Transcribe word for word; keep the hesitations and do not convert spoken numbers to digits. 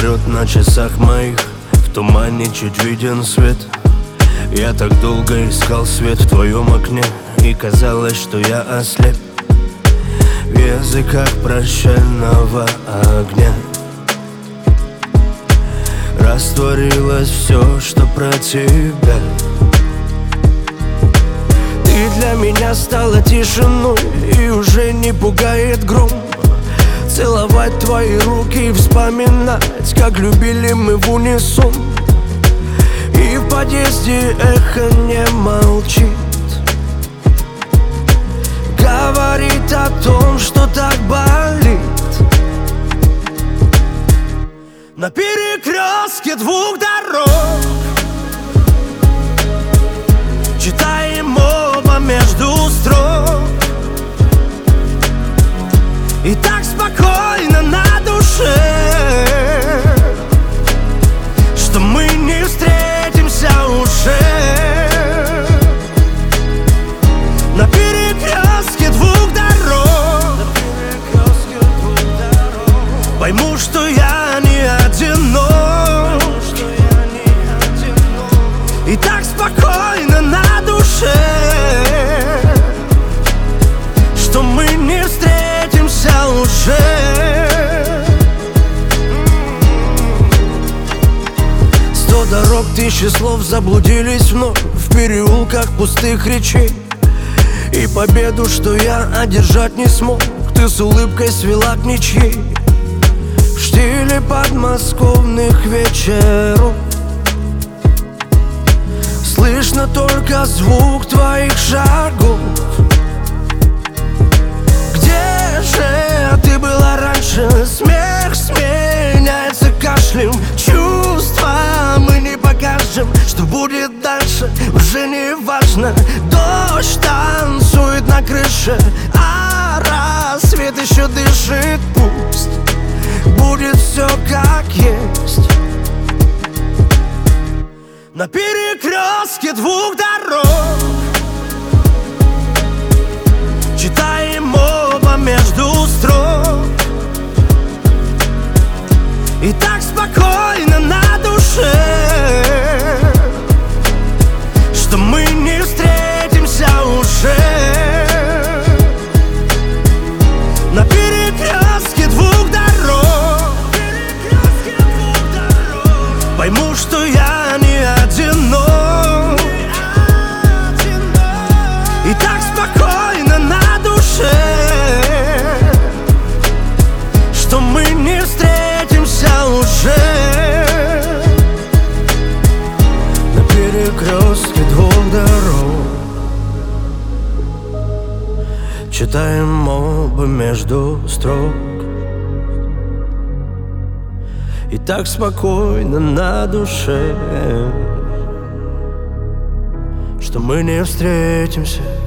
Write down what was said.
вперед на часах моих, в тумане чуть виден свет. Я так долго искал свет в твоем окне, и казалось, что я ослеп в языках прощального огня. Растворилось все, что про тебя. Ты для меня стала тишиной, и уже не пугает гром. Целовать твои руки и вспоминать, как любили мы в унисон. И в подъезде эхо не молчит, говорит о том, что так болит. На перекрестке двух дорог читаем оба между строк, и так спокойно на душе, что мы не встретимся уже. На перекрестке двух дорог пойму, что я не одинок, и так спокойно на душе, что мы не встретимся уже. Сто дорог, тысячи слов заблудились вновь в переулках пустых речей. И победу, что я одержать не смог, ты с улыбкой свела к ничьей. В штиле подмосковных вечеров слышно только звук твоих шагов. Где же ты была раньше? Смех сменяется кашлем. Чувства мы не покажем. Что будет дальше, уже не важно. Дождь танцует на крыше, а рассвет еще дышит. Пусть будет все как есть. На перекрестке двух дорог читаем оба между строк, и так спокойно на душе, что мы не встретимся уже. На перекрестке двух дорог пойму, что я не одинок, и так спокойно на душе, что мы не встретимся уже. На перекрестке двух дорог читаем оба между строк, и так спокойно на душе, что мы не встретимся